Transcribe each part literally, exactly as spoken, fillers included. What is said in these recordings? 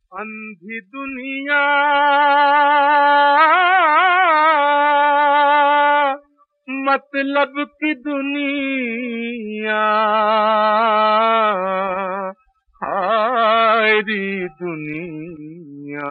अंधी दुनिया मतलब की दुनिया, हायरी दुनिया।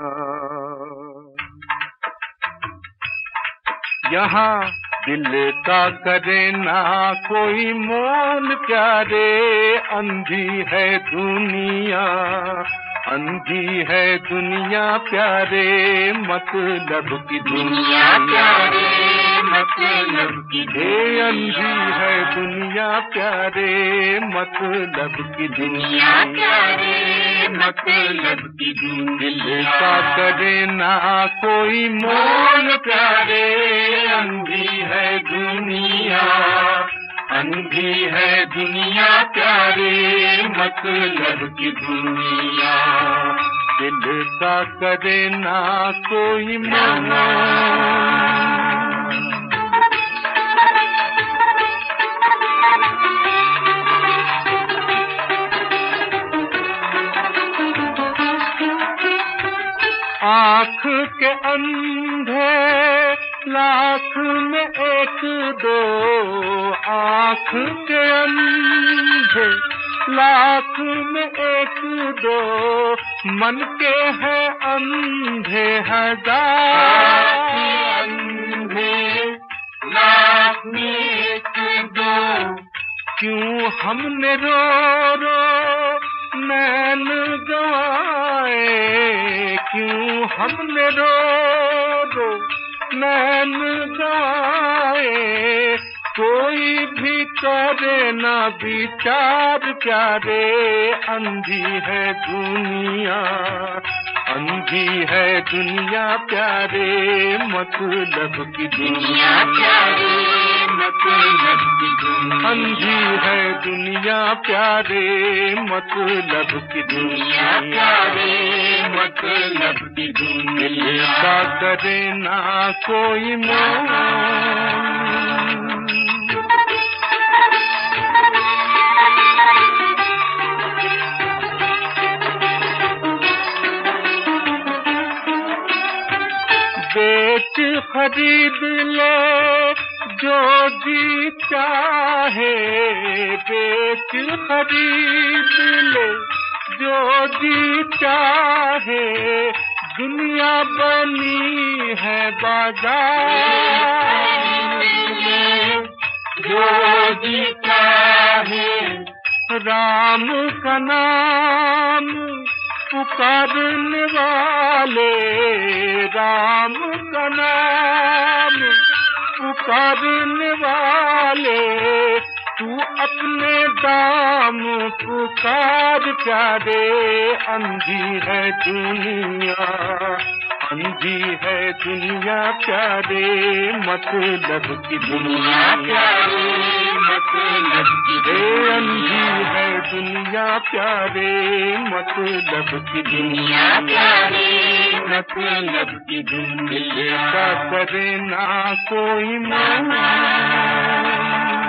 यहाँ दिल का करे ना कोई मोल प्यारे, अंधी है दुनिया, अंधी है दुनिया प्यारे, मतलब की दुनिया प्यारे, मतलब की हे अंधी है दुनिया प्यारे, मतलब की दुनिया प्यारे, मतलब की दुनिया। दिल का करे ना कोई मोल प्यारे, अंधी है दुनिया, अंधी है दुनिया प्यारे, मतलब की दुनिया। दिल का करे ना कोई मोल। आँख के अंधे लाख में एक दो, आँख के अंधे लाख में एक दो, मन के है अंधे हजार, अंधे लाख में एक दो। क्यों हमने रो रो नैन गवाए, क्यों हमने रो रो नैन गवाए, कोई भी करे ना विचार प्यारे, अंधी है दुनिया, अंधी है दुनिया प्यारे, मतलब की दुनिया प्यारे, मतलब की दुनिया। अंधी है दुनिया प्यारे, मतलब की दुनिया प्यारे, मतलब की दुनिया। दिल का करे ना कोई मोल। बेच खरीद ले जो जी चाहे, बेच खरीद ले जो जी चाहे, दुनिया बनी है बाजार, जो जी चाहे। राम का नाम पुकारने वाले, राम का नाम पुकारने वाले, तू अपने दाम पुकार प्यारे, अंधी है दुनिया, अंधी है दुनिया प्यारे, मतलब की दुनिया प्यारे, मतलब की। हे अंधी है दुनिया प्यारे, मतलब की दुनिया प्यारे, मतलब की दुनिया। का करे ना कोई मोल।